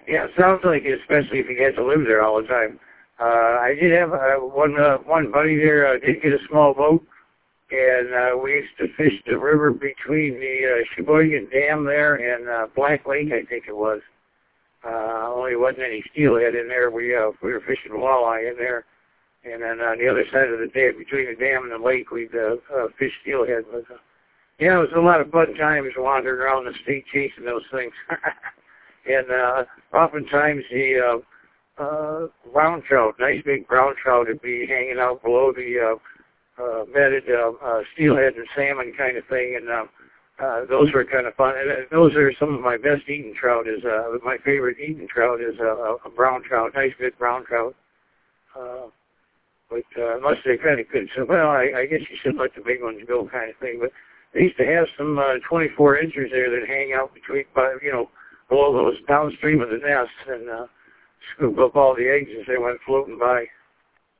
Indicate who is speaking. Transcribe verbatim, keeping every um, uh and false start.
Speaker 1: Yeah, it sounds like it, especially if you get to live there all the time. Uh, I did have uh, one uh, one buddy there. Uh, did get a small boat, and uh, we used to fish the river between the uh, Sheboygan Dam there and uh, Black Lake, I think it was. Uh, only wasn't any steelhead in there. We uh, we were fishing walleye in there, and then on the other side of the dam, between the dam and the lake, we'd uh, uh, fish steelhead. But uh, yeah, it was a lot of fun times wandering around the state chasing those things. And uh, oftentimes the uh, uh, brown trout, nice big brown trout, would be hanging out below the uh, uh, bedded uh, uh, steelhead and salmon kind of thing, and uh, uh, those were kind of fun. And uh, those are some of my best eating trout. Is uh, my favorite eating trout is uh, a brown trout, nice big brown trout. Uh, but uh, unless they kind of could, so well, I, I guess you should let the big ones go, kind of thing. But they used to have some uh, twenty-four inchers there that hang out between, you know, below those downstream of the nest, and uh, scoop up all the eggs as they went floating by.